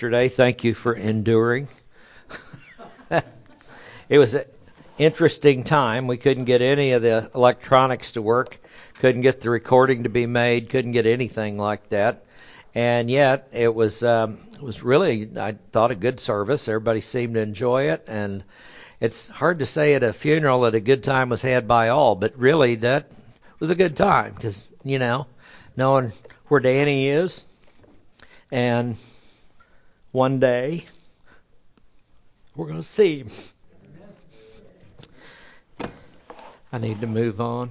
Yesterday. Thank you for enduring. It was an interesting time. We couldn't get any of the electronics to work, couldn't get the recording to be made, couldn't get anything like that. And yet it was really, I thought, a good service. Everybody seemed to enjoy it, and it's hard to say at a funeral that a good time was had by all, but really that was a good time because, knowing where Danny is, and one day we're going to see him. I need to move on.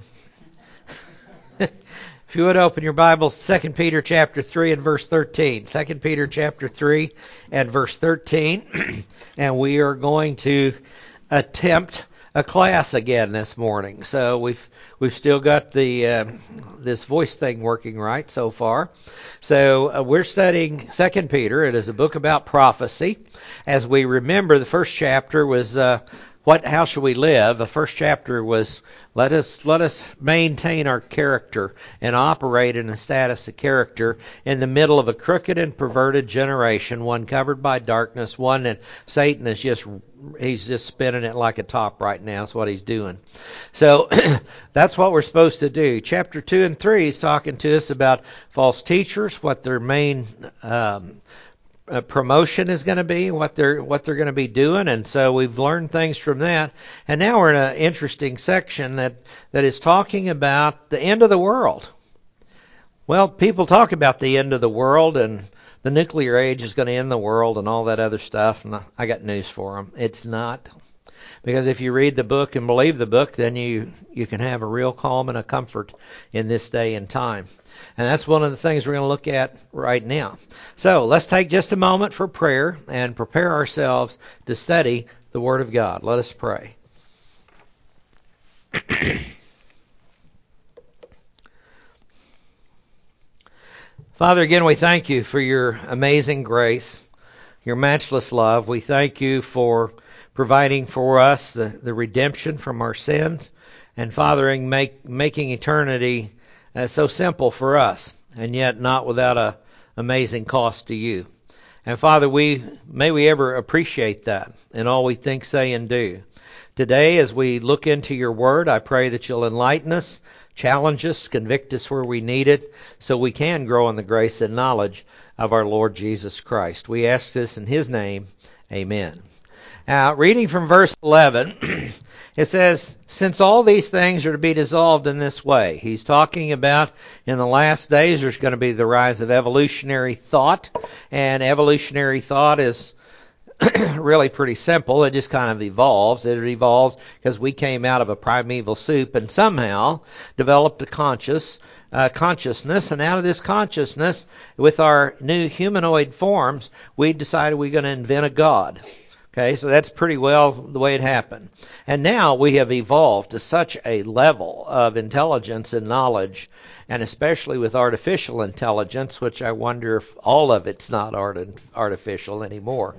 If you would open your Bibles, 2 Peter chapter 3 and verse 13. 2 Peter chapter 3 and verse 13. And we are going to attempt a class again this morning. So we've still got the this voice thing working right so far. So we're studying 2 Peter. It is a book about prophecy. As we remember, the first chapter was how shall we live? The first chapter was let us maintain our character and operate in a status of character in the middle of a crooked and perverted generation, one covered by darkness, one that Satan is he's just spinning it like a top right now. That's what he's doing. So that's what we're supposed to do. Chapter 2 and 3 is talking to us about false teachers, what their main promotion is going to be, what they're going to be doing, and so we've learned things from that. And now we're in an interesting section that is talking about the end of the world. Well, people talk about the end of the world and the nuclear age is going to end the world and all that other stuff, and I got news for them. It's not. Because if you read the book and believe the book, then you can have a real calm and a comfort in this day and time. And that's one of the things we're going to look at right now. So let's take just a moment for prayer and prepare ourselves to study the Word of God. Let us pray. Father, again, we thank you for your amazing grace, your matchless love. We thank you for providing for us the redemption from our sins, and fathering making eternity so simple for us, and yet not without a amazing cost to you. And Father, may we ever appreciate that in all we think, say, and do. Today, as we look into your word, I pray that you'll enlighten us, challenge us, convict us where we need it, so we can grow in the grace and knowledge of our Lord Jesus Christ. We ask this in his name. Amen. Now, reading from verse 11, it says, since all these things are to be dissolved in this way. He's talking about in the last days there's going to be the rise of evolutionary thought. And evolutionary thought is really pretty simple. It just kind of evolves. It evolves because we came out of a primeval soup and somehow developed a consciousness. And out of this consciousness, with our new humanoid forms, we decided we're going to invent a God. Okay, so that's pretty well the way it happened. And now we have evolved to such a level of intelligence and knowledge, and especially with artificial intelligence, which I wonder if all of it's not artificial anymore.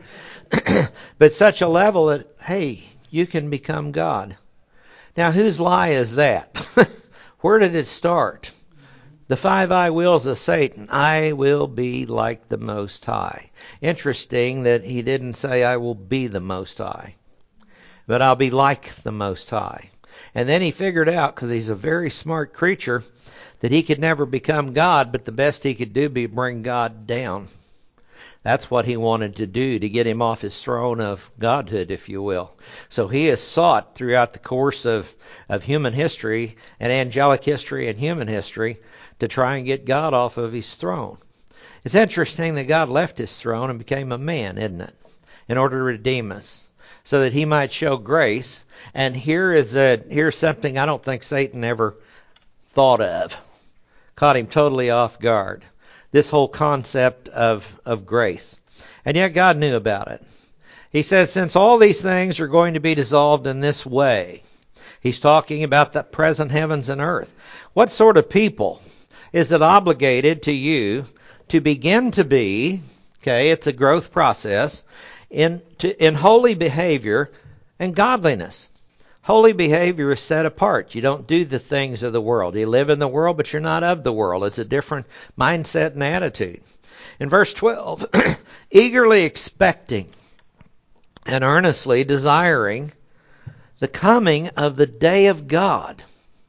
But such a level that, hey, you can become God. Now, whose lie is that? Where did it start? The 5 I wills of Satan. I will be like the Most High. Interesting that he didn't say I will be the Most High, but I'll be like the Most High. And then he figured out, because he's a very smart creature, that he could never become God, but the best he could do would be bring God down. That's what he wanted to do, to get him off his throne of godhood, if you will. So he has sought throughout the course of human history, and angelic history and human history, to try and get God off of his throne. It's interesting that God left his throne and became a man, isn't it? In order to redeem us, so that he might show grace. And here's something I don't think Satan ever thought of. Caught him totally off guard. This whole concept of grace. And yet God knew about it. He says, since all these things are going to be dissolved in this way, he's talking about the present heavens and earth. What sort of people is it obligated to you to begin to be, okay, it's a growth process, in holy behavior and godliness? Holy behavior is set apart. You don't do the things of the world. You live in the world, but you're not of the world. It's a different mindset and attitude. In verse 12, eagerly expecting and earnestly desiring the coming of the day of God.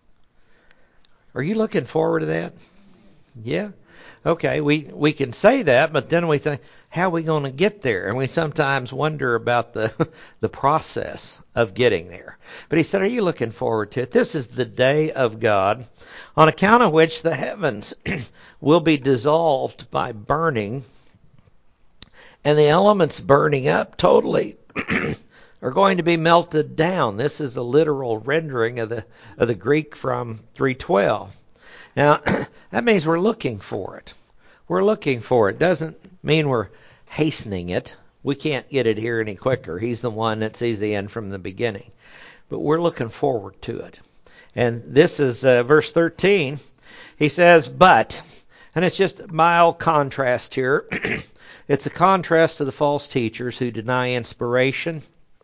Are you looking forward to that? Yeah? Okay, we can say that, but then we think, how are we going to get there? And we sometimes wonder about the process of getting there. But he said, are you looking forward to it? This is the day of God, on account of which the heavens will be dissolved by burning, and the elements burning up totally are going to be melted down. This is a literal rendering of the Greek from 3:12. Now, that means we're looking for it. We're looking for it. Doesn't mean we're hastening it. We can't get it here any quicker. He's the one that sees the end from the beginning. But we're looking forward to it. And this is verse 13. He says, but, and it's just a mild contrast here. It's a contrast to the false teachers who deny inspiration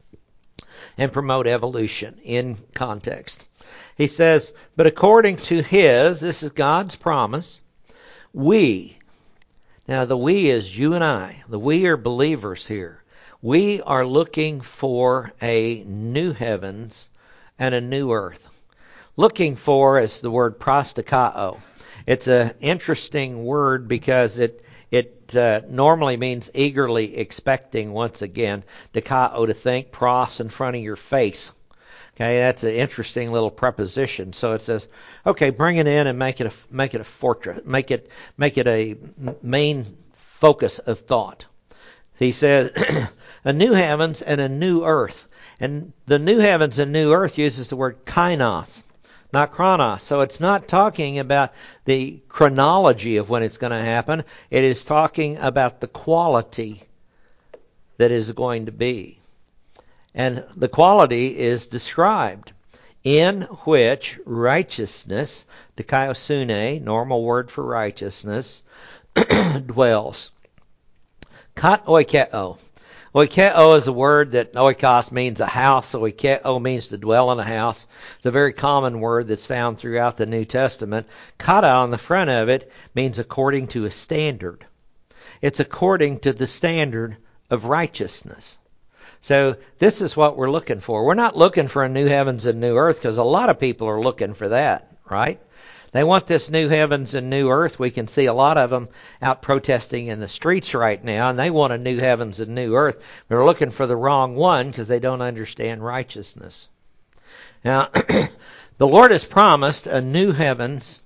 and promote evolution in context. He says, but according to his, this is God's promise, we, now the we is you and I, the we are believers here. We are looking for a new heavens and a new earth. Looking for is the word prostakao. It's an interesting word because it normally means eagerly expecting once again. Dikao, to think, pros, in front of your face. Okay, that's an interesting little preposition. So it says, okay, bring it in and make it a fortress, make it a main focus of thought. He says, a new heavens and a new earth. And the new heavens and new earth uses the word kainos, not chronos. So it's not talking about the chronology of when it's going to happen. It is talking about the quality that is going to be. And the quality is described, in which righteousness, dikaiosune, normal word for righteousness, dwells. Kat oikeo. Oikeo is a word that oikos means a house. Oikeo means to dwell in a house. It's a very common word that's found throughout the New Testament. Kata on the front of it means according to a standard. It's according to the standard of righteousness. So this is what we're looking for. We're not looking for a new heavens and new earth because a lot of people are looking for that, right? They want this new heavens and new earth. We can see a lot of them out protesting in the streets right now, and they want a new heavens and new earth. They're looking for the wrong one because they don't understand righteousness. Now, the Lord has promised a new heavens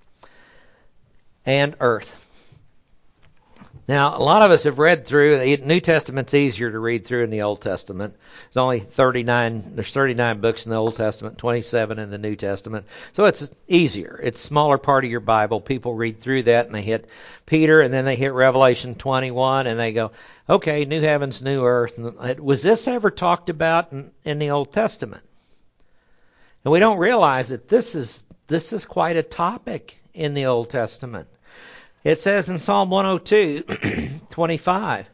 and earth. Now, a lot of us have read through. The New Testament's easier to read through than the Old Testament. There's only 39. There's 39 books in the Old Testament, 27 in the New Testament. So it's easier. It's a smaller part of your Bible. People read through that and they hit Peter and then they hit Revelation 21 and they go, okay, new heavens, new earth. Was this ever talked about in the Old Testament? And we don't realize that this is quite a topic in the Old Testament. It says in Psalm 102, 25,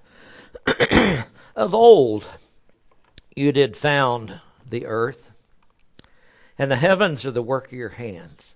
of old you did found the earth, and the heavens are the work of your hands.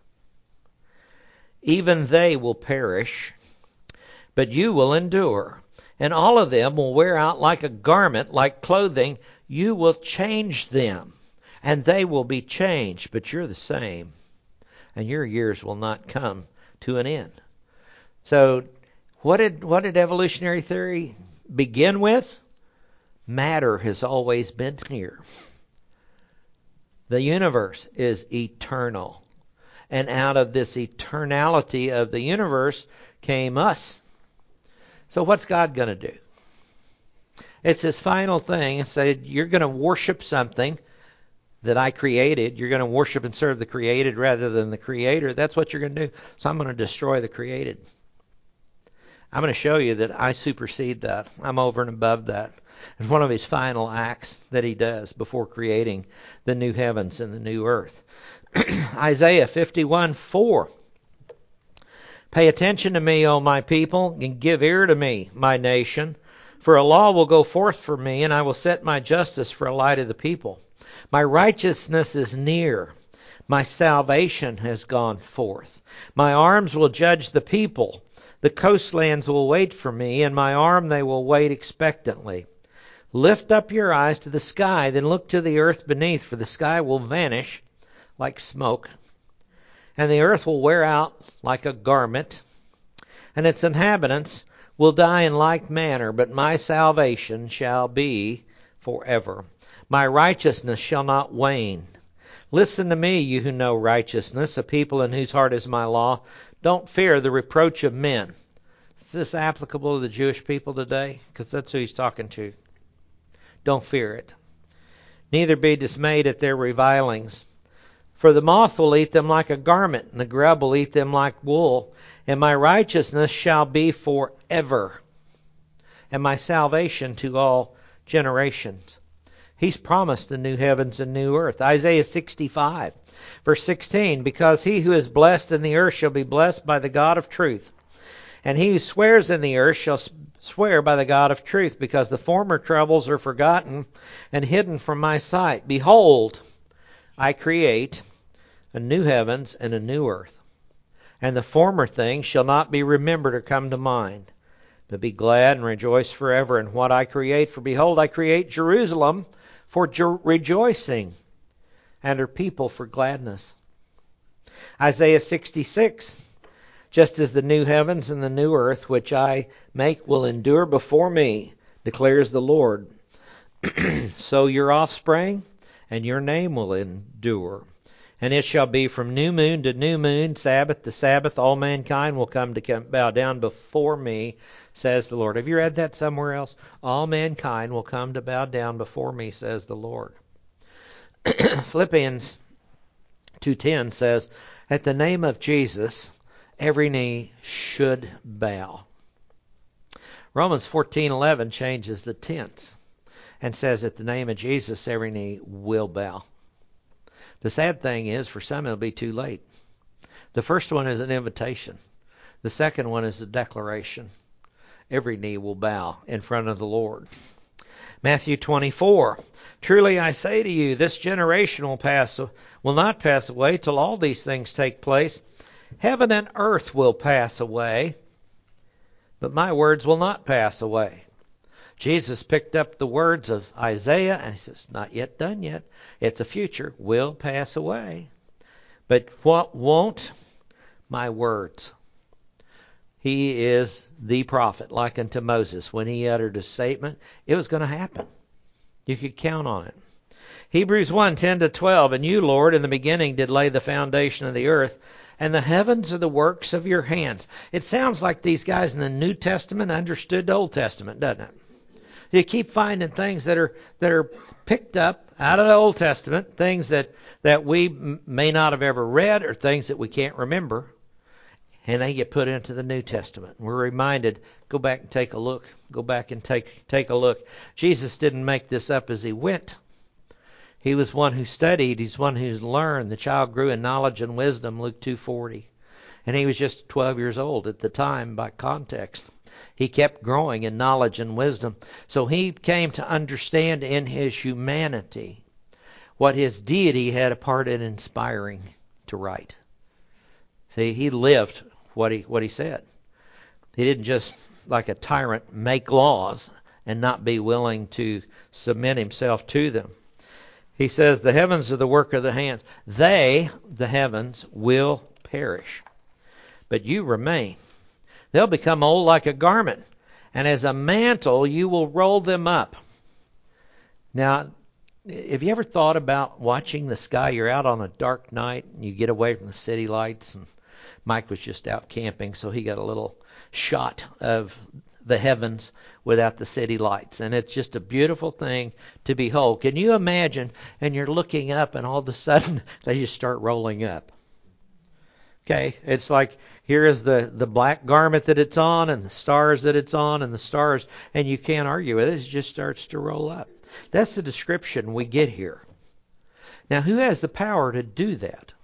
Even they will perish, but you will endure, and all of them will wear out like a garment, like clothing. You will change them, and they will be changed, but you're the same, and your years will not come to an end. So what did evolutionary theory begin with? Matter has always been here. The universe is eternal. And out of this eternality of the universe came us. So what's God going to do? It's this final thing. It said, you're going to worship something that I created. You're going to worship and serve the created rather than the creator. That's what you're going to do. So I'm going to destroy the created. I'm going to show you that I supersede that. I'm over and above that. It's one of his final acts that he does before creating the new heavens and the new earth. Isaiah 51:4. Pay attention to me, O my people, and give ear to me, my nation. For a law will go forth for me, and I will set my justice for a light of the people. My righteousness is near. My salvation has gone forth. My arms will judge the people. The coastlands will wait for me, and my arm they will wait expectantly. Lift up your eyes to the sky, then look to the earth beneath, for the sky will vanish like smoke, and the earth will wear out like a garment, and its inhabitants will die in like manner, but my salvation shall be forever. My righteousness shall not wane. Listen to me, you who know righteousness, a people in whose heart is my law. Don't fear the reproach of men. Is this applicable to the Jewish people today? Because that's who he's talking to. Don't fear it. Neither be dismayed at their revilings. For the moth will eat them like a garment, and the grub will eat them like wool. And my righteousness shall be forever, and my salvation to all generations. He's promised the new heavens and new earth. Isaiah 65, verse 16, because he who is blessed in the earth shall be blessed by the God of truth. And he who swears in the earth shall swear by the God of truth, because the former troubles are forgotten and hidden from my sight. Behold, I create a new heavens and a new earth, and the former things shall not be remembered or come to mind. But be glad and rejoice forever in what I create. For behold, I create Jerusalem for rejoicing, and her people for gladness. Isaiah 66, just as the new heavens and the new earth which I make will endure before me, declares the Lord, so your offspring and your name will endure. And it shall be from new moon to new moon, Sabbath to Sabbath, all mankind will come to bow down before me, says the Lord. Have you read that somewhere else? All mankind will come to bow down before me, says the Lord. Philippians 2:10 says, at the name of Jesus, every knee should bow. Romans 14:11 changes the tense and says, at the name of Jesus, every knee will bow. The sad thing is, for some it'll be too late. The first one is an invitation. The second one is a declaration. Every knee will bow in front of the Lord. Matthew 24. Truly I say to you, this generation will not pass away till all these things take place. Heaven and earth will pass away, but my words will not pass away. Jesus picked up the words of Isaiah and he says, not yet done yet. It's a future, will pass away. But what won't? My words. He is the prophet, like unto Moses. When he uttered a statement, it was going to happen. You could count on it. Hebrews 1:10-12, and you, Lord, in the beginning did lay the foundation of the earth, and the heavens are the works of your hands. It sounds like these guys in the New Testament understood the Old Testament, doesn't it? You keep finding things that are picked up out of the Old Testament, things that we may not have ever read or things that we can't remember, and they get put into the New Testament. We're reminded, go back and take a look. Go back and take a look. Jesus didn't make this up as he went. He was one who studied. He's one who learned. The child grew in knowledge and wisdom, Luke 2:40. And he was just 12 years old at the time by context. He kept growing in knowledge and wisdom. So he came to understand in his humanity what his deity had a part in inspiring to write. See, he lived what he said. He didn't just, like a tyrant, make laws and not be willing to submit himself to them. He says, the heavens are the work of the hands. They, the heavens, will perish. But you remain. They'll become old like a garment, and as a mantle you will roll them up. Now, have you ever thought about watching the sky? You're out on a dark night, and you get away from the city lights, and Mike was just out camping, so he got a little shot of the heavens without the city lights. And it's just a beautiful thing to behold. Can you imagine? And you're looking up, and all of a sudden, they just start rolling up. Okay, it's like here is the black garment that it's on and the stars that it's on and the stars, and you can't argue with it. It just starts to roll up. That's the description we get here. Now, who has the power to do that?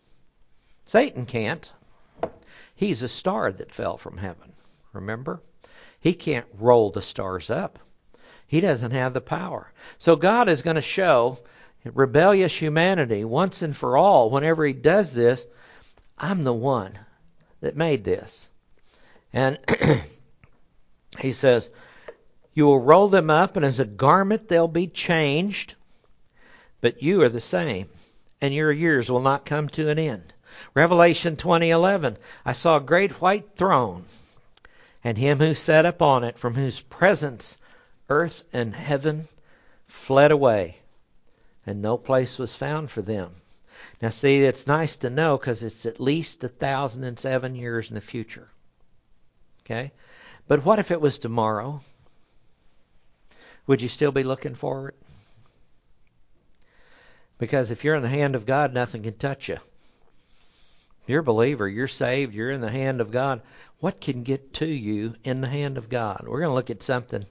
Satan can't. He's a star that fell from heaven, remember? He can't roll the stars up. He doesn't have the power. So God is going to show rebellious humanity once and for all, whenever he does this, I'm the one that made this. And he says, you will roll them up, and as a garment they'll be changed, but you are the same, and your years will not come to an end. Revelation 20:11, I saw a great white throne, and him who sat upon it, from whose presence earth and heaven fled away, and no place was found for them. Now see, it's nice to know because it's at least 1,007 years in the future. Okay? But what if it was tomorrow? Would you still be looking forward? Because if you're in the hand of God, nothing can touch you. You're a believer, you're saved, you're in the hand of God. What can get to you in the hand of God? We're going to look at something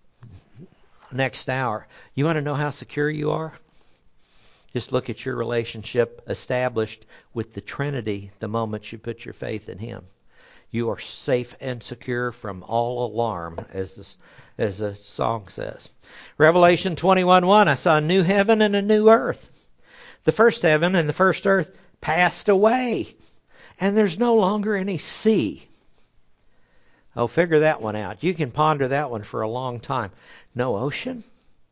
next hour. You want to know how secure you are? Just look at your relationship established with the Trinity the moment you put your faith in Him. You are safe and secure from all alarm, as the song says. Revelation 21:1, I saw a new heaven and a new earth. The first heaven and the first earth passed away, and there's no longer any sea. Oh, figure that one out. You can ponder that one for a long time. No ocean?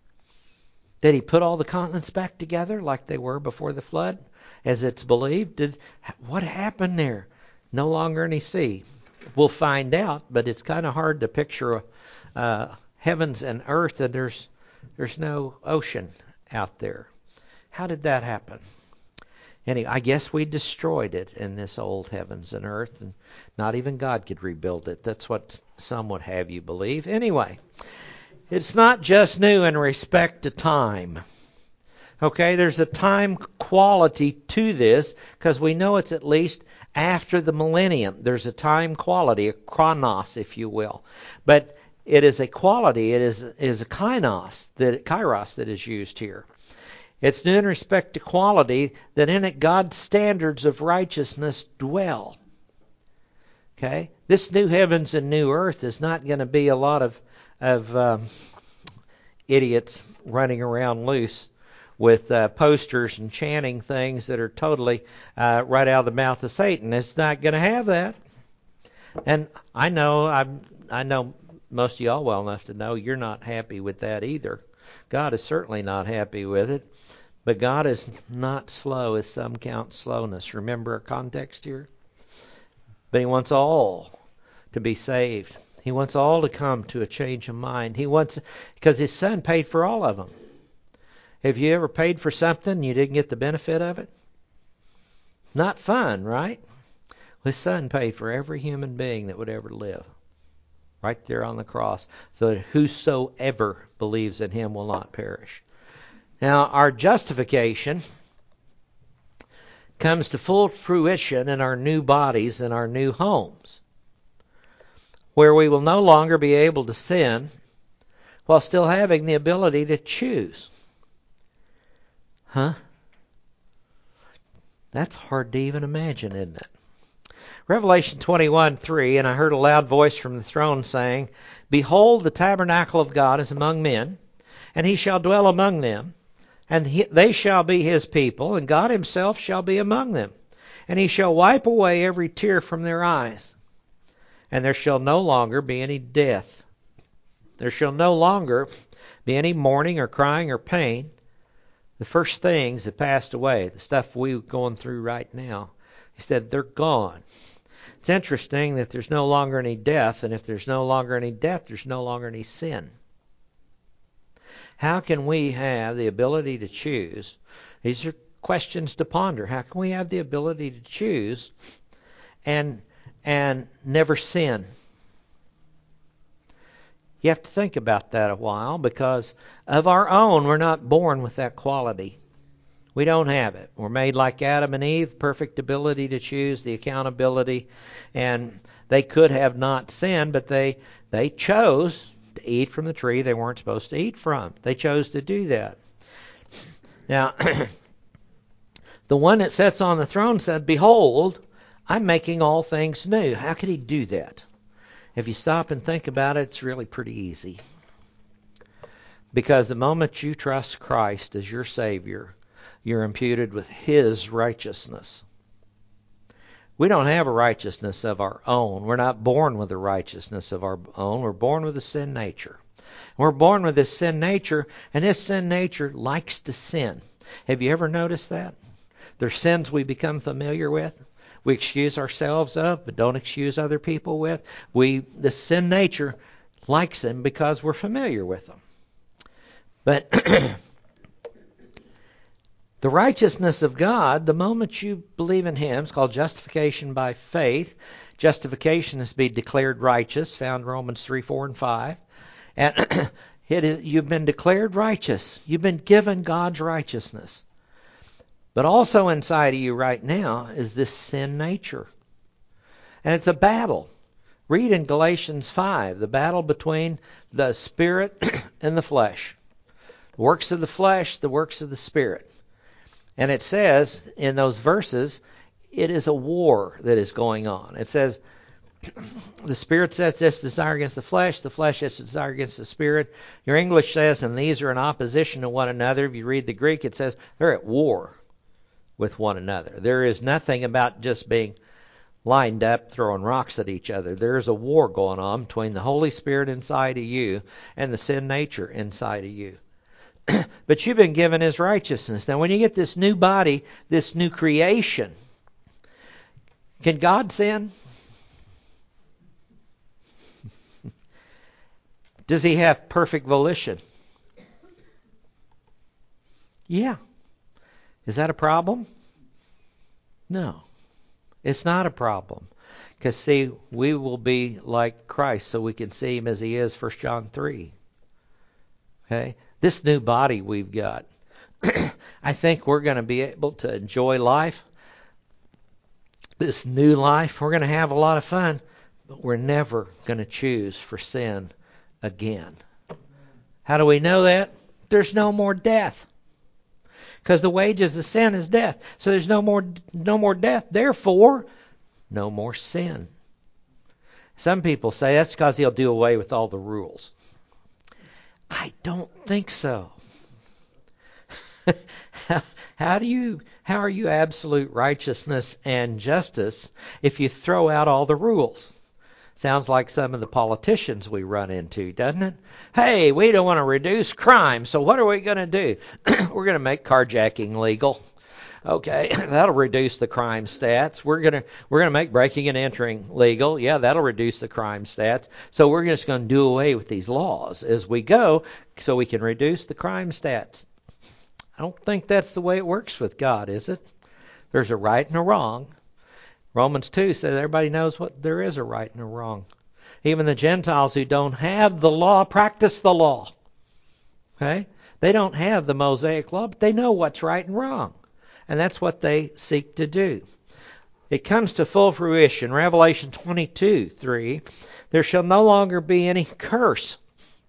Did He put all the continents back together like they were before the flood, as it's believed? What happened there? No longer any sea. We'll find out, but it's kind of hard to picture heavens and earth, and there's no ocean out there. How did that happen? Anyway, I guess we destroyed it in this old heavens and earth, and not even God could rebuild it. That's what some would have you believe. Anyway, it's not just new in respect to time. Okay, there's a time quality to this, because we know it's at least after the millennium. There's a time quality, a chronos, if you will. But it is a quality, it is a kairos that is used here. It's new in respect to quality, that in it God's standards of righteousness dwell. Okay? This new heavens and new earth is not going to be a lot of idiots running around loose with posters and chanting things that are totally right out of the mouth of Satan. It's not going to have that. And I know most of y'all well enough to know you're not happy with that either. God is certainly not happy with it. But God is not slow, as some count slowness. Remember our context here? But He wants all to be saved. He wants all to come to a change of mind. He wants, because His Son paid for all of them. Have you ever paid for something and you didn't get the benefit of it? Not fun, right? His Son paid for every human being that would ever live. Right there on the cross. So that whosoever believes in Him will not perish. Now, our justification comes to full fruition in our new bodies and our new homes, where we will no longer be able to sin while still having the ability to choose. Huh? That's hard to even imagine, isn't it? Revelation 21:3, and I heard a loud voice from the throne saying, Behold, the tabernacle of God is among men, and He shall dwell among them. And they shall be His people, and God Himself shall be among them. And He shall wipe away every tear from their eyes. And there shall no longer be any death. There shall no longer be any mourning or crying or pain. The first things have passed away, the stuff we're going through right now. He said they're gone. It's interesting that there's no longer any death, and if there's no longer any death, there's no longer any sin. How can we have the ability to choose? These are questions to ponder. How can we have the ability to choose and never sin? You have to think about that a while, because of our own, we're not born with that quality. We don't have it. We're made like Adam and Eve, perfect ability to choose, the accountability, and they could have not sinned, but they chose to eat from the tree they weren't supposed to eat from. They chose to do that. Now, the one that sits on the throne said, Behold, I'm making all things new. How could He do that? If you stop and think about it, it's really pretty easy. Because the moment you trust Christ as your Savior, you're imputed with His righteousness. We don't have a righteousness of our own. We're not born with a righteousness of our own. We're born with a sin nature. We're born with this sin nature, and this sin nature likes to sin. Have you ever noticed that? There's sins we become familiar with. We excuse ourselves of, but don't excuse other people with. The sin nature likes them because we're familiar with them. But the righteousness of God, the moment you believe in Him, it's called justification by faith. Justification is to be declared righteous, found in Romans 3, 4, and 5. And you've been declared righteous. You've been given God's righteousness. But also inside of you right now is this sin nature. And it's a battle. Read in Galatians 5, the battle between the Spirit and the flesh. The works of the flesh, the works of the Spirit. And it says in those verses, it is a war that is going on. It says, the Spirit sets its desire against the flesh sets its desire against the Spirit. Your English says, and these are in opposition to one another. If you read the Greek, it says they're at war with one another. There is nothing about just being lined up throwing rocks at each other. There is a war going on between the Holy Spirit inside of you and the sin nature inside of you. But you've been given His righteousness. Now when you get this new body, this new creation, can God sin? Does He have perfect volition? Yeah. Is that a problem? No. It's not a problem. Because, see, we will be like Christ so we can see Him as He is, 1 John 3. Okay? This new body we've got, I think we're going to be able to enjoy life. This new life, we're going to have a lot of fun, but we're never going to choose for sin again. How do we know that? There's no more death. Because the wages of sin is death. So there's no more death. Therefore, no more sin. Some people say that's because He'll do away with all the rules. I don't think so. How are you absolute righteousness and justice if you throw out all the rules? Sounds like some of the politicians we run into, doesn't it? Hey, we don't want to reduce crime, so what are we going to do? We're going to make carjacking legal. Okay, that'll reduce the crime stats. We're gonna make breaking and entering legal. Yeah, that'll reduce the crime stats. So we're just going to do away with these laws as we go, so we can reduce the crime stats. I don't think that's the way it works with God, is it? There's a right and a wrong. Romans 2 says everybody knows what there is a right and a wrong. Even the Gentiles who don't have the law practice the law. Okay? They don't have the Mosaic law, but they know what's right and wrong. And that's what they seek to do. It comes to full fruition. Revelation 22:3. There shall no longer be any curse.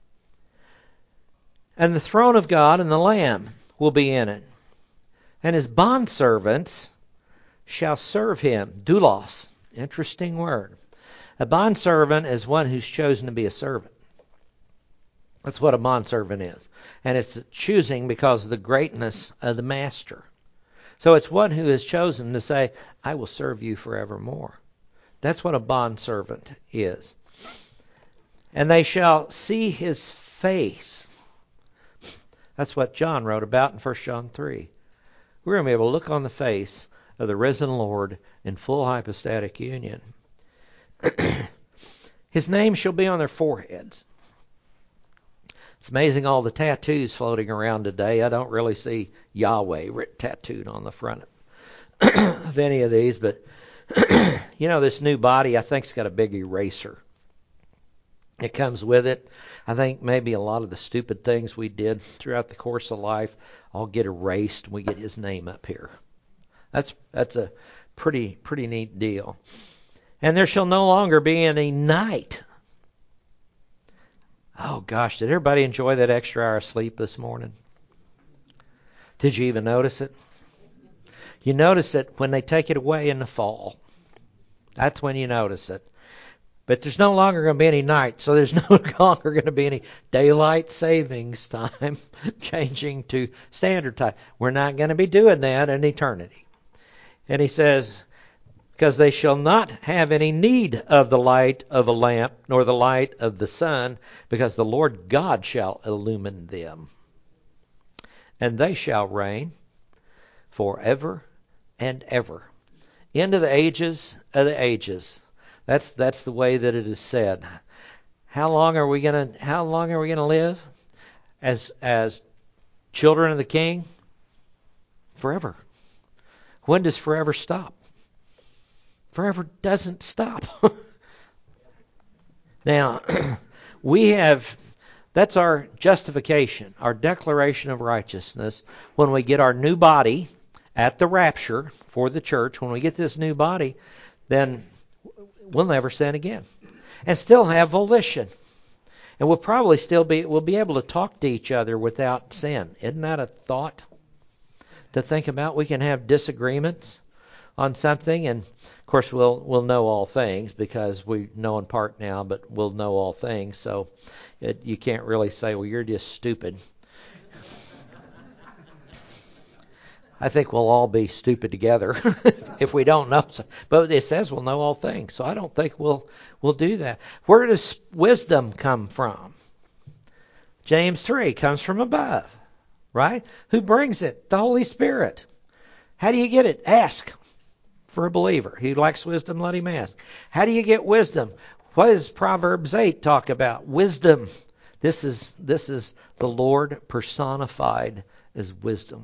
And the throne of God and the Lamb will be in it. And His bondservants shall serve Him. Doulos. Interesting word. A bondservant is one who's chosen to be a servant. That's what a bondservant is. And it's choosing because of the greatness of the master. So it's one who is chosen to say, I will serve you forevermore. That's what a bondservant is. And they shall see His face. That's what John wrote about in 1 John 3. We're going to be able to look on the face of the risen Lord in full hypostatic union. His name shall be on their foreheads. It's amazing all the tattoos floating around today. I don't really see Yahweh tattooed on the front of any of these, but this new body I think's got a big eraser. It comes with it. I think maybe a lot of the stupid things we did throughout the course of life all get erased and we get His name up here. That's a pretty neat deal. And there shall no longer be any night. Oh gosh, did everybody enjoy that extra hour of sleep this morning? Did you even notice it? You notice it when they take it away in the fall. That's when you notice it. But there's no longer going to be any night, so there's no longer going to be any daylight savings time changing to standard time. We're not going to be doing that in eternity. And He says, because they shall not have any need of the light of a lamp, nor the light of the sun, because the Lord God shall illumine them. And they shall reign forever and ever, into the ages of the ages. That's the way that it is said. How long are we gonna live as children of the King? Forever. When does forever stop? Forever doesn't stop. Now, that's our justification, our declaration of righteousness. When we get our new body at the rapture for the church, when we get this new body, then we'll never sin again. And still have volition. And we'll probably we'll be able to talk to each other without sin. Isn't that a thought to think about? We can have disagreements on something, and of course we'll know all things, because we know in part now, but we'll know all things. So you can't really say, well, you're just stupid. I think we'll all be stupid together if we don't know. But it says we'll know all things, so I don't think we'll do that. Where does wisdom come from? James 3 comes from above, right? Who brings it? The Holy Spirit. How do you get it? Ask. For a believer who lacks wisdom, let him ask. How do you get wisdom? What does Proverbs 8 talk about? Wisdom. This is the Lord personified as wisdom.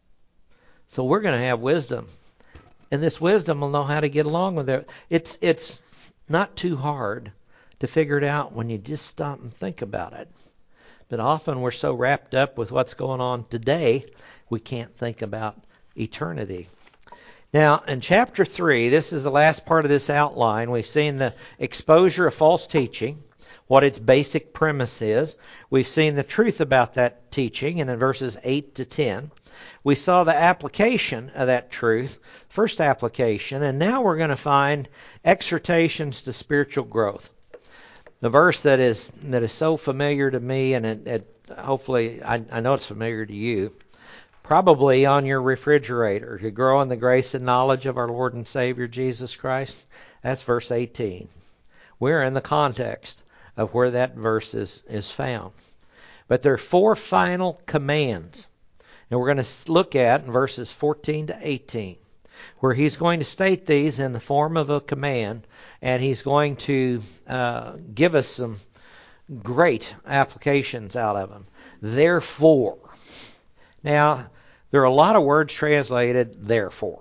So we're going to have wisdom. And this wisdom will know how to get along with it. It's not too hard to figure it out when you just stop and think about it. But often we're so wrapped up with what's going on today, we can't think about eternity. Now, in chapter 3, this is the last part of this outline. We've seen the exposure of false teaching, what its basic premise is. We've seen the truth about that teaching, and in verses 8 to 10. We saw the application of that truth, first application, and now we're going to find exhortations to spiritual growth. The verse that is so familiar to me, and it hopefully I know it's familiar to you, probably on your refrigerator, to grow in the grace and knowledge of our Lord and Savior Jesus Christ. That's verse 18. We're in the context of where that verse is found. But there are 4 final commands. And we're going to look at in verses 14 to 18, where he's going to state these in the form of a command, and he's going to give us some great applications out of them. Therefore. Now, there are a lot of words translated therefore.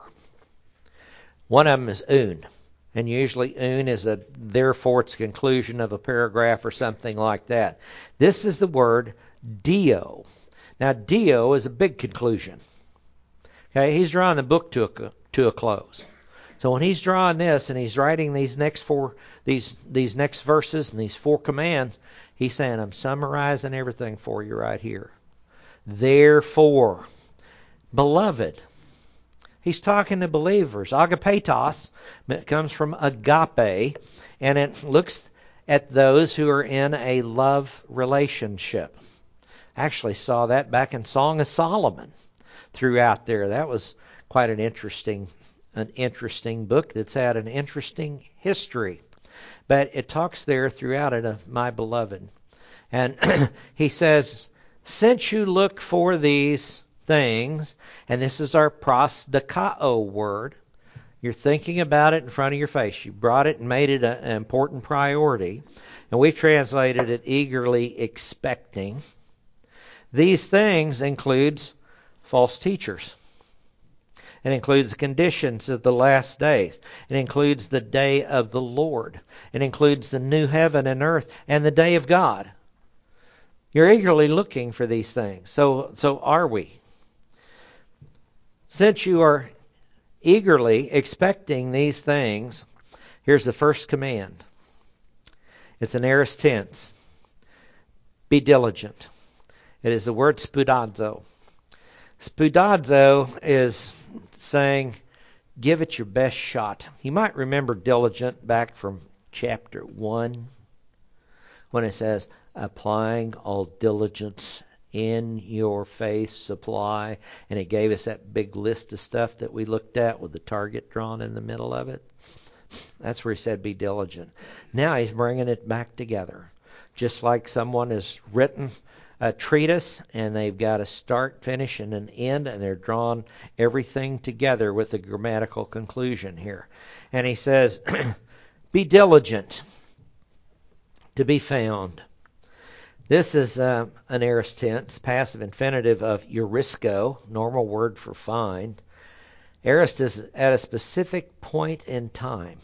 One of them is un. And usually un is a therefore, it's conclusion of a paragraph or something like that. This is the word dio. Now, dio is a big conclusion. Okay, he's drawing the book to a close. So when he's drawing this and he's writing these next verses and these 4 commands, he's saying, I'm summarizing everything for you right here. Therefore, beloved. He's talking to believers. Agapetos comes from agape, and it looks at those who are in a love relationship. Actually saw that back in Song of Solomon throughout there. That was quite an interesting book that's had an interesting history. But it talks there throughout it of my beloved. And he says, since you look for these things, and this is our prosdikao word, you're thinking about it in front of your face. You brought it and made it an important priority. And we've translated it eagerly expecting. These things includes false teachers. It includes the conditions of the last days. It includes the day of the Lord. It includes the new heaven and earth and the day of God. You're eagerly looking for these things. So are we. Since you are eagerly expecting these things, here's the first command. It's an aorist tense. Be diligent. It is the word spoudazo. Spoudazo is saying, give it your best shot. You might remember diligent back from chapter 1 when it says, applying all diligence in your faith supply. And it gave us that big list of stuff that we looked at with the target drawn in the middle of it. That's where he said be diligent. Now he's bringing it back together. Just like someone has written a treatise and they've got a start, finish, and an end, and they're drawn everything together with a grammatical conclusion here. And he says, be diligent to be found. This is an aorist tense, passive infinitive of eurisko, normal word for find. Aorist is at a specific point in time.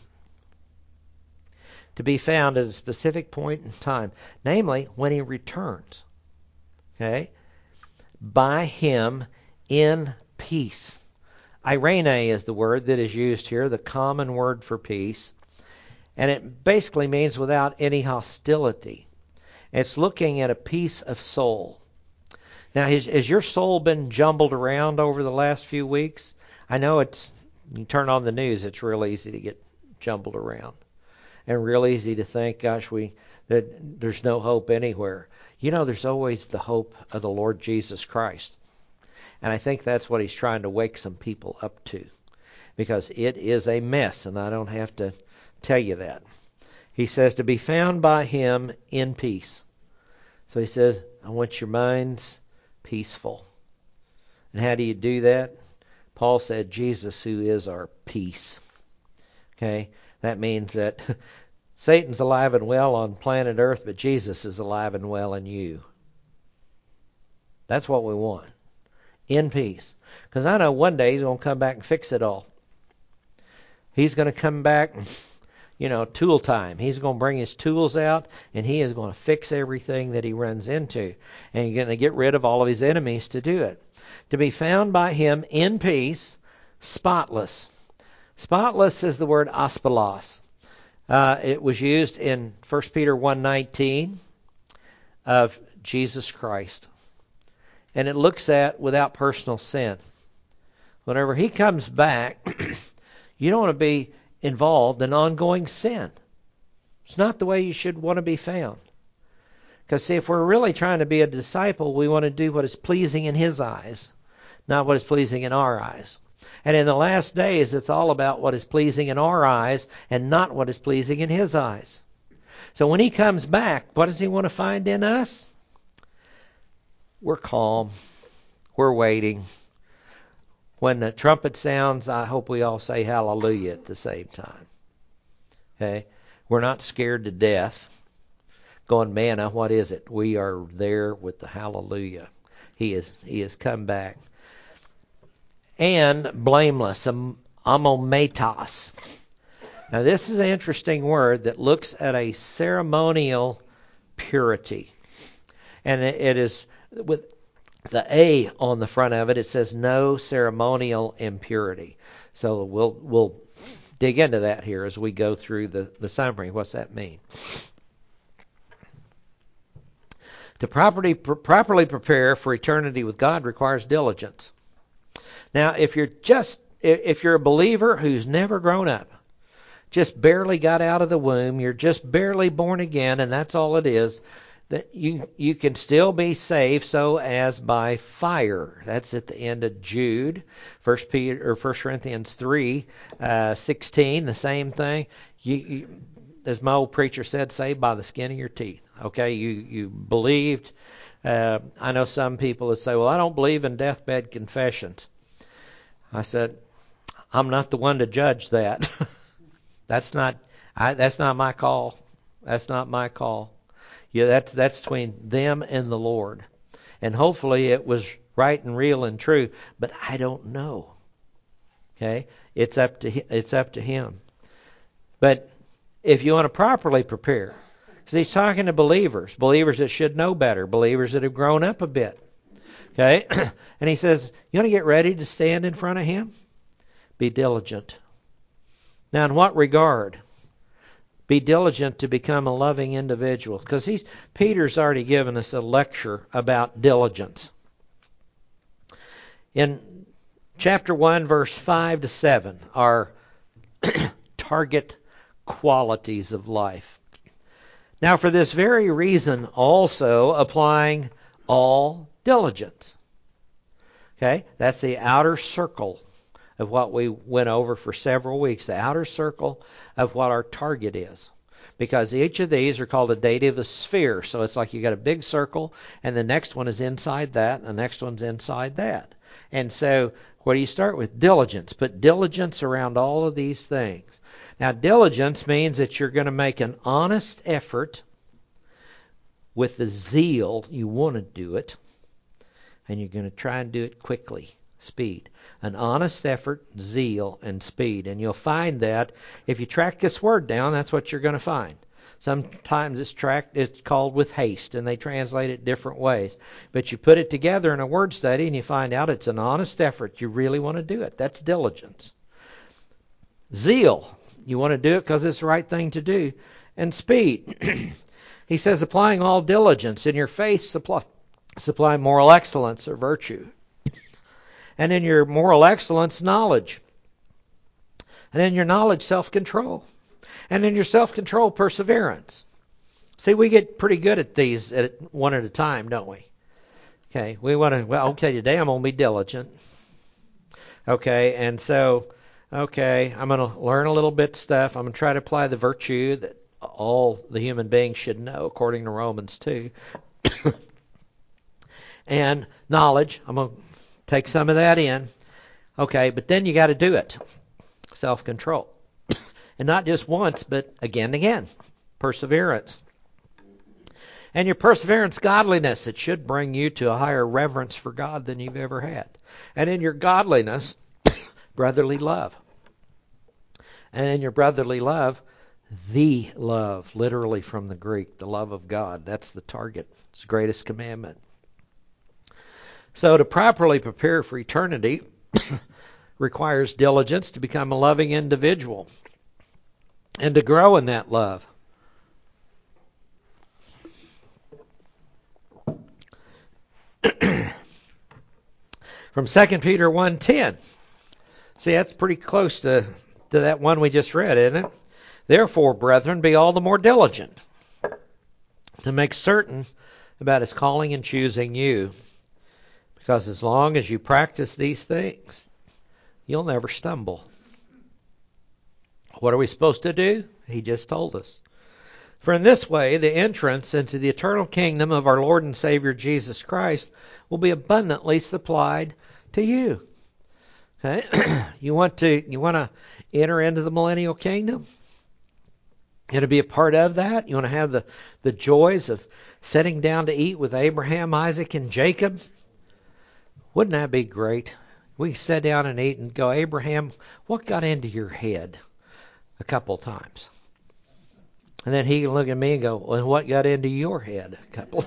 To be found at a specific point in time, namely when he returns. Okay? By him in peace. Irene is the word that is used here, the common word for peace. And it basically means without any hostility. It's looking at a peace of soul. Now, has your soul been jumbled around over the last few weeks? I know you turn on the news, it's real easy to get jumbled around. And real easy to think, gosh, that there's no hope anywhere. You know, there's always the hope of the Lord Jesus Christ. And I think that's what he's trying to wake some people up to. Because it is a mess, and I don't have to tell you that. He says to be found by him in peace. So he says, I want your minds peaceful. And how do you do that? Paul said, Jesus, who is our peace. Okay? That means that Satan's alive and well on planet Earth, but Jesus is alive and well in you. That's what we want. In peace. Because I know one day he's going to come back and fix it all. He's going to come back, tool time. He's going to bring his tools out, and he is going to fix everything that he runs into. And he's going to get rid of all of his enemies to do it. To be found by him in peace, spotless. Spotless is the word aspelos. It was used in 1 Peter 1:19 of Jesus Christ. And it looks at without personal sin. Whenever he comes back, you don't want to be involved in ongoing sin. It's not the way you should want to be found. Because see, if we're really trying to be a disciple, we want to do what is pleasing in his eyes, not what is pleasing in our eyes. And in the last days, it's all about what is pleasing in our eyes and not what is pleasing in his eyes. So when he comes back, what does he want to find in us? We're calm. We're waiting. When the trumpet sounds, I hope we all say hallelujah at the same time. Okay? We're not scared to death. Going, manna, what is it? We are there with the hallelujah. He has come back. And blameless, amometos. Now this is an interesting word that looks at a ceremonial purity. And it is with the A on the front of it, it says no ceremonial impurity. So we'll dig into that here as we go through the summary. What's that mean? To properly prepare for eternity with God requires diligence. Now, if you're a believer who's never grown up, just barely got out of the womb, you're just barely born again, and that's all it is, that you can still be saved so as by fire. That's at the end of Jude, 1 Corinthians 3:16, the same thing. You, as my old preacher said, saved by the skin of your teeth. Okay, you believed. I know some people that say, well, I don't believe in deathbed confessions. I said, I'm not the one to judge that. That's not my call. That's not my call. Yeah, that's between them and the Lord. And hopefully it was right and real and true, but I don't know. Okay? It's up to him. But if you want to properly prepare, because he's talking to believers that should know better, believers that have grown up a bit. Okay? And he says, you want to get ready to stand in front of him? Be diligent. Now, in what regard? Be diligent to become a loving individual. Because Peter's already given us a lecture about diligence. In chapter 1, verse 5 to 7 are target qualities of life. Now, for this very reason, also applying all diligence. Okay, that's the outer circle of what we went over for several weeks, the outer circle of what our target is. Because each of these are called a dative sphere. So it's like you got a big circle, and the next one is inside that, and the next one's inside that. And so what do you start with? Diligence. Put diligence around all of these things. Now, diligence means that you're going to make an honest effort with the zeal you want to do it, and you're going to try and do it quickly. Speed. An honest effort, zeal, and speed. And you'll find that if you track this word down, that's what you're going to find. Sometimes it's called with haste, and they translate it different ways. But you put it together in a word study, and you find out it's an honest effort. You really want to do it. That's diligence. Zeal. You want to do it because it's the right thing to do. And speed. He says, applying all diligence. In your faith, supply moral excellence or virtue. And in your moral excellence, knowledge. And in your knowledge, self-control. And in your self-control, perseverance. See, we get pretty good at these one at a time, don't we? Okay, we want to, well, okay, today I'm going to be diligent. Okay, and so, okay, I'm going to learn a little bit of stuff. I'm going to try to apply the virtue that all the human beings should know, according to Romans 2. And knowledge, I'm going to take some of that in. Okay, but then you got to do it. Self-control. And not just once, but again and again. Perseverance. And your perseverance, godliness. It should bring you to a higher reverence for God than you've ever had. And in your godliness, brotherly love. And in your brotherly love, the love, literally from the Greek, the love of God. That's the target. It's the greatest commandment. So to properly prepare for eternity requires diligence to become a loving individual and to grow in that love. From 2 Peter 1:10. See, that's pretty close to that one we just read, isn't it? Therefore, brethren, be all the more diligent to make certain about his calling and choosing you. Because as long as you practice these things, you'll never stumble. What are we supposed to do? He just told us. For in this way, the entrance into the eternal kingdom of our Lord and Savior Jesus Christ will be abundantly supplied to you. Okay? You want to enter into the millennial kingdom? You want to be a part of that? You want to have the joys of sitting down to eat with Abraham, Isaac, and Jacob? Wouldn't that be great? We sit down and eat and go, Abraham, what got into your head? A couple times. And then he can look at me and go, well, what got into your head? A couple.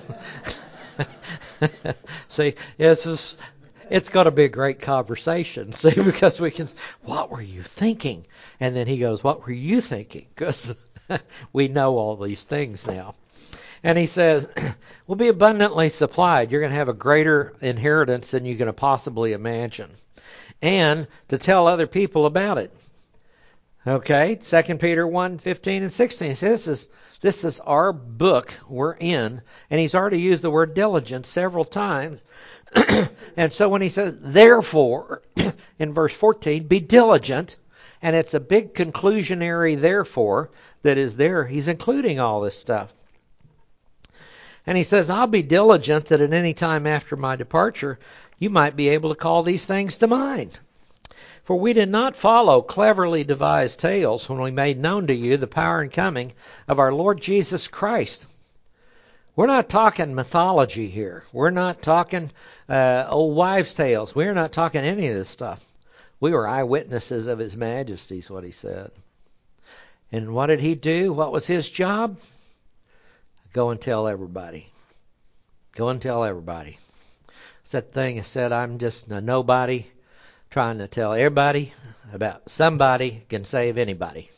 See, it's going to be a great conversation. See, because we can, what were you thinking? And then he goes, what were you thinking? Because we know all these things now. And he says, we'll be abundantly supplied. You're going to have a greater inheritance than you can possibly imagine. And to tell other people about it. Okay, 2 Peter 1:15 and 16. He says this is our book we're in. And he's already used the word diligence several times. And so when he says, therefore, in verse 14, be diligent. And it's a big conclusionary therefore that is there. He's including all this stuff. And he says, I'll be diligent that at any time after my departure, you might be able to call these things to mind. For we did not follow cleverly devised tales when we made known to you the power and coming of our Lord Jesus Christ. We're not talking mythology here. We're not talking old wives' tales. We're not talking any of this stuff. We were eyewitnesses of His Majesty, is what he said. And what did he do? What was his job? Go and tell everybody. Go and tell everybody. It's that thing that said, I'm just a nobody trying to tell everybody about somebody can save anybody.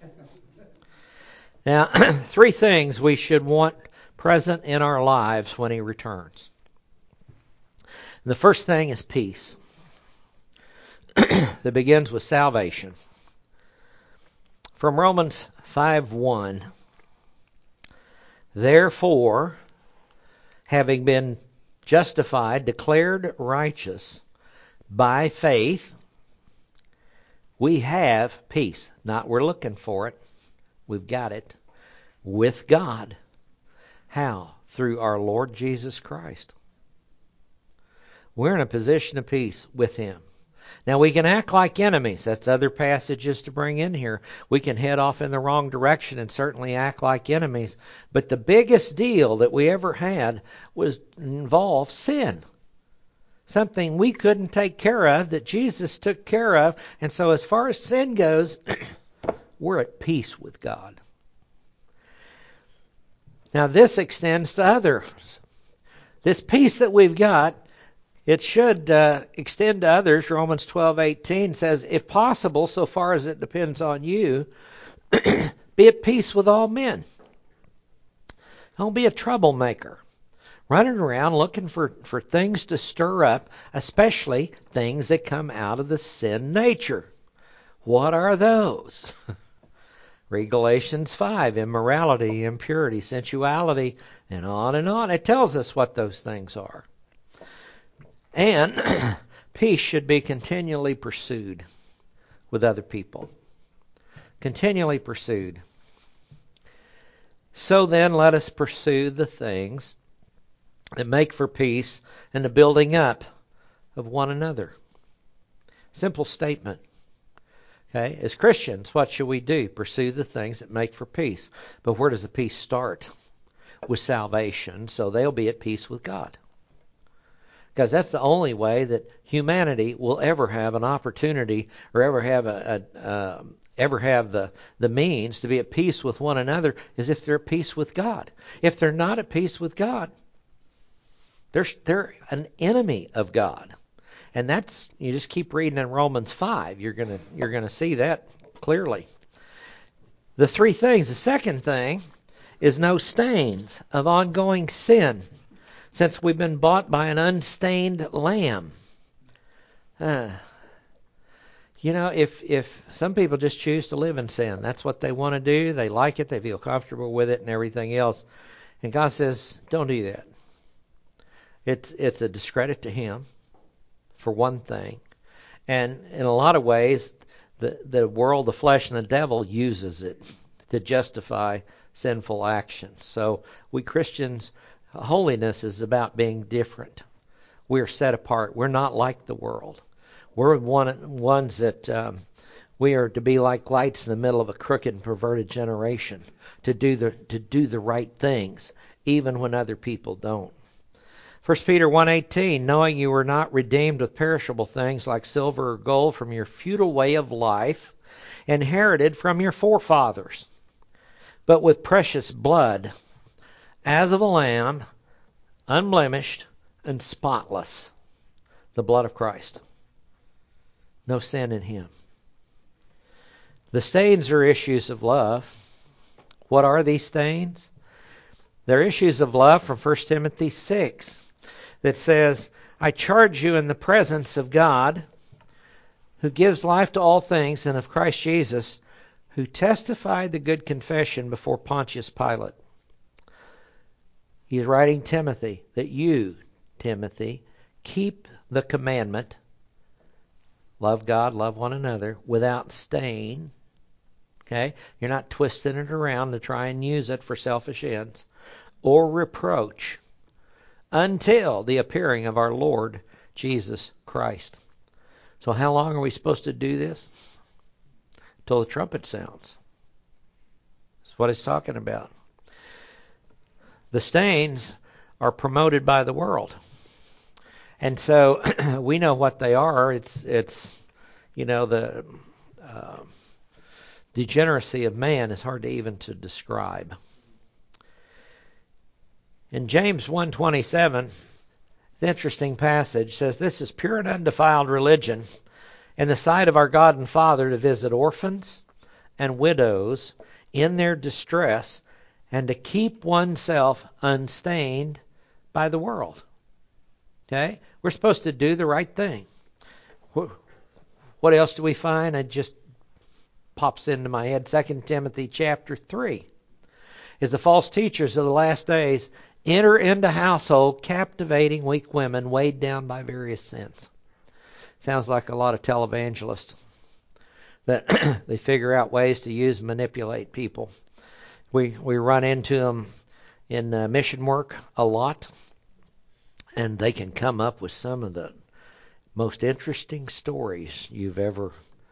Now, three things we should want present in our lives when He returns. The first thing is peace. That begins with salvation. From Romans 5:1. Therefore, having been justified, declared righteous by faith, We have peace. Not we're looking for it. We've got it with God. How? Through our Lord Jesus Christ. We're in a position of peace with Him. Now we can act like enemies. That's other passages to bring in here. We can head off in the wrong direction and certainly act like enemies. But the biggest deal that we ever had was involved sin. Something we couldn't take care of that Jesus took care of. And so as far as sin goes, we're at peace with God. Now this extends to others. This peace that we've got, it should extend to others. Romans 12:18 says, if possible, so far as it depends on you, be at peace with all men. Don't be a troublemaker, running around looking for things to stir up, especially things that come out of the sin nature. What are those? Read Galatians 5, immorality, impurity, sensuality, and on and on. It tells us what those things are. And peace should be continually pursued with other people. Continually pursued. So then let us pursue the things that make for peace and the building up of one another. Simple statement. Okay, as Christians, what should we do? Pursue the things that make for peace. But where does the peace start? With salvation, so they'll be at peace with God. Because that's the only way that humanity will ever have an opportunity or ever have the means to be at peace with one another is if they're at peace with God. If they're not at peace with God, they're an enemy of God. And that's, you just keep reading in Romans 5. You're gonna see that clearly. The three things. The second thing is no stains of ongoing sin, since we've been bought by an unstained lamb. If some people just choose to live in sin, that's what they want to do. They like it. They feel comfortable with it and everything else. And God says, don't do that. It's a discredit to Him, for one thing. And in a lot of ways, the world, the flesh, and the devil uses it to justify sinful actions. So we Christians, holiness is about being different. We're set apart. We're not like the world. We're ones that we are to be like lights in the middle of a crooked and perverted generation, to do the right things, even when other people don't. 1 Peter 1:18, knowing you were not redeemed with perishable things like silver or gold from your futile way of life, inherited from your forefathers, but with precious blood, as of a lamb, unblemished and spotless, the blood of Christ. No sin in Him. The stains are issues of love. What are these stains? They're issues of love from 1 Timothy 6 that says, I charge you in the presence of God, who gives life to all things, and of Christ Jesus, who testified the good confession before Pontius Pilate. He's writing Timothy that you, Timothy, keep the commandment, love God, love one another, without stain. Okay? You're not twisting it around to try and use it for selfish ends, or reproach, until the appearing of our Lord Jesus Christ. So how long are we supposed to do this? Until the trumpet sounds. That's what it's talking about. The stains are promoted by the world. And so we know what they are. It's the degeneracy of man is hard to even to describe. In James 1:27, it's an interesting passage, says, this is pure and undefiled religion in the sight of our God and Father, to visit orphans and widows in their distress, and to keep oneself unstained by the world. Okay? We're supposed to do the right thing. What else do we find? It just pops into my head. 2 Timothy chapter 3. Is the false teachers of the last days enter into household, captivating weak women weighed down by various sins. Sounds like a lot of televangelists. but they figure out ways to use and manipulate people. We run into them in mission work a lot, and they can come up with some of the most interesting stories you've ever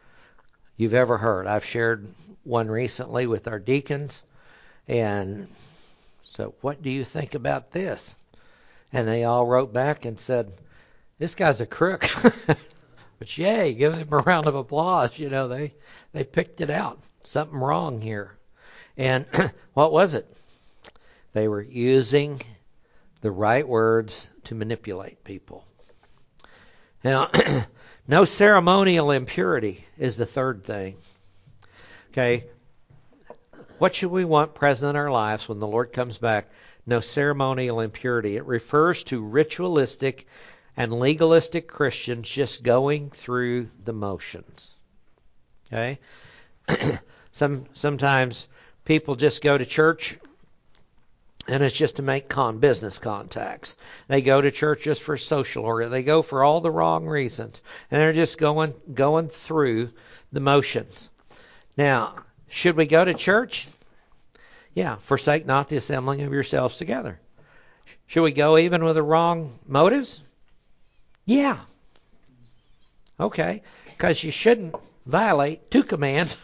heard. I've shared one recently with our deacons, and so what do you think about this? And they all wrote back and said, this guy's a crook. But yay, give them a round of applause. You know, they picked it out. Something wrong here. And what was it? They were using the right words to manipulate people. Now, no ceremonial impurity is the third thing. Okay, what should we want present in our lives when the Lord comes back? No ceremonial impurity. It refers to ritualistic and legalistic Christians just going through the motions. Okay? Sometimes people just go to church and it's just to make business contacts. They go to church just for social order. They go for all the wrong reasons. And they're just going through the motions. Now, should we go to church? Yeah, forsake not the assembling of yourselves together. Should we go even with the wrong motives? Yeah. Okay, because you shouldn't violate two commands,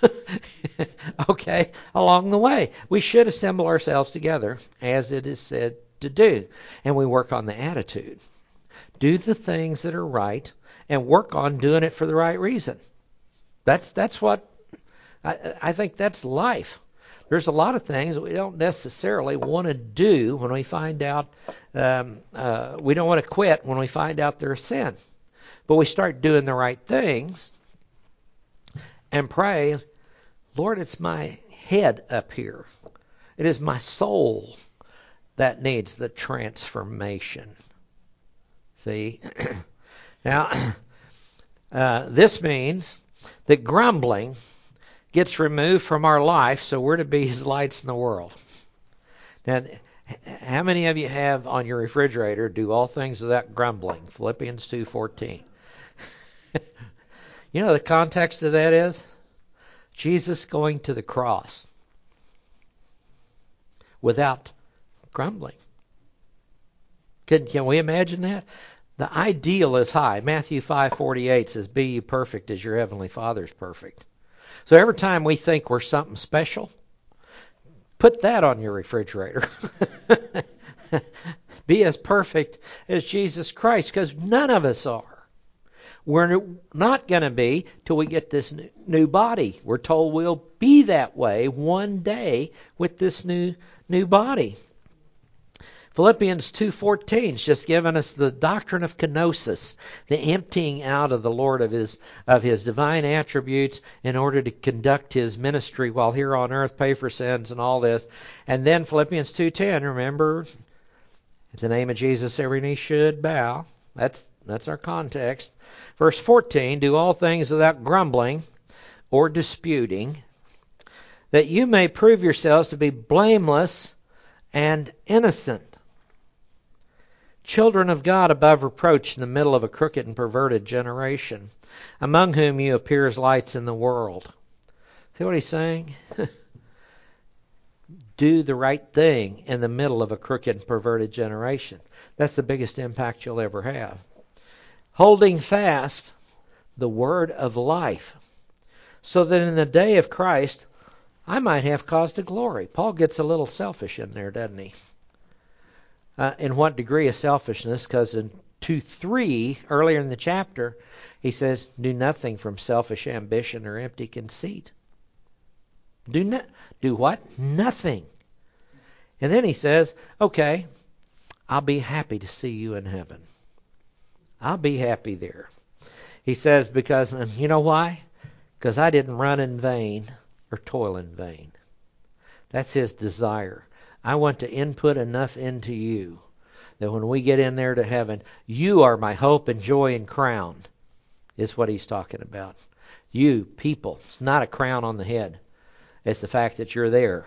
okay, along the way. We should assemble ourselves together, as it is said to do. And we work on the attitude. Do the things that are right and work on doing it for the right reason. That's what I think that's life. There's a lot of things that we don't necessarily want to do when we find out, we don't want to quit when we find out they're a sin. But we start doing the right things and pray, Lord, it's my head up here. It is my soul that needs the transformation. See? Now, this means that grumbling gets removed from our life, so we're to be His lights in the world. Now, how many of you have on your refrigerator, do all things without grumbling? Philippians 2:14. You know the context of that is? Jesus going to the cross without grumbling. Can we imagine that? The ideal is high. Matthew 5:48 says, be ye perfect as your heavenly Father is perfect. So every time we think we're something special, put that on your refrigerator. Be as perfect as Jesus Christ, because none of us are. We're not going to be till we get this new body. We're told we'll be that way one day with this new body. Philippians 2:14 is just giving us the doctrine of kenosis, the emptying out of the Lord of his divine attributes in order to conduct His ministry while here on earth, pay for sins and all this. And then Philippians 2:10, remember, in the name of Jesus every knee should bow. That's our context. Verse 14, do all things without grumbling or disputing, that you may prove yourselves to be blameless and innocent, children of God above reproach in the middle of a crooked and perverted generation, among whom you appear as lights in the world. See what he's saying? Do the right thing in the middle of a crooked and perverted generation. That's the biggest impact you'll ever have. Holding fast the word of life, so that in the day of Christ I might have cause to glory. Paul gets a little selfish in there, doesn't he? In what degree of selfishness? Because in 2:3, earlier in the chapter, he says, do nothing from selfish ambition or empty conceit. Do what? Nothing. And then he says, okay, I'll be happy to see you in heaven. I'll be happy there. He says, because, and you know why? Because I didn't run in vain or toil in vain. That's his desire. I want to input enough into you that when we get in there to heaven, you are my hope and joy and crown, is what he's talking about. You, people. It's not a crown on the head. It's the fact that you're there.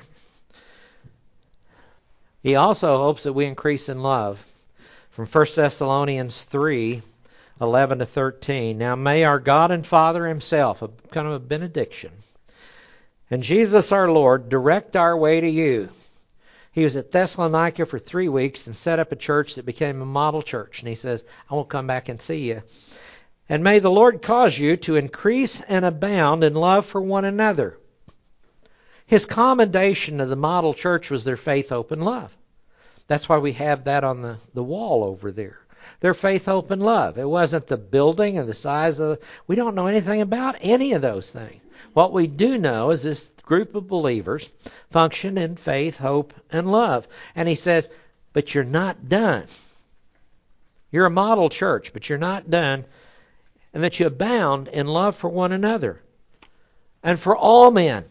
He also hopes that we increase in love. From 1 Thessalonians 3, 11 to 13. Now may our God and Father himself, kind of a benediction, and Jesus our Lord direct our way to you. He was at Thessalonica for 3 weeks and set up a church that became a model church. And he says, I won't come back and see you. And may the Lord cause you to increase and abound in love for one another. His commendation of the model church was their faith, hope, and love. That's why we have that on the wall over there. Their faith, hope, and love. It wasn't the building and the size of we don't know anything about any of those things. What we do know is this group of believers function in faith, hope, and love. And he says, but you're not done. You're a model church, but you're not done. And that you abound in love for one another. And for all men.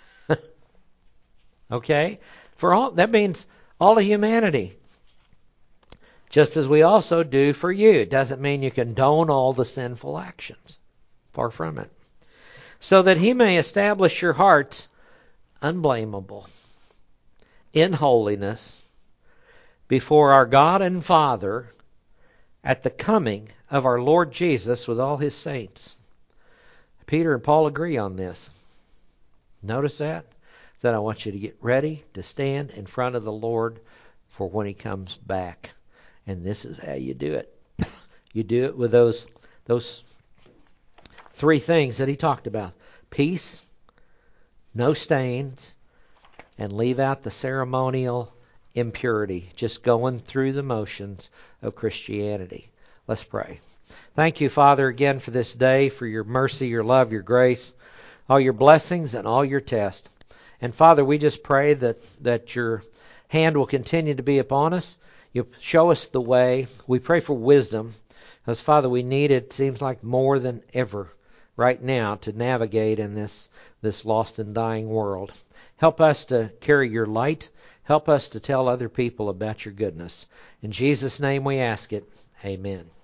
Okay? For all, that means all of humanity. Just as we also do for you. It doesn't mean you condone all the sinful actions. Far from it. So that he may establish your hearts unblameable in holiness before our God and Father at the coming of our Lord Jesus with all his saints. Peter and Paul agree on this. Notice that? That I want you to get ready to stand in front of the Lord for when he comes back. And this is how you do it. You do it with those 3 things that he talked about. Peace, no stains, and leave out the ceremonial impurity. Just going through the motions of Christianity. Let's pray. Thank you, Father, again for this day, for your mercy, your love, your grace, all your blessings, and all your tests. And Father, we just pray that your hand will continue to be upon us. You'll show us the way. We pray for wisdom. Because, Father, we need it, seems like more than ever right now to navigate in this lost and dying world. Help us to carry your light. Help us to tell other people about your goodness. In Jesus' name we ask it. Amen.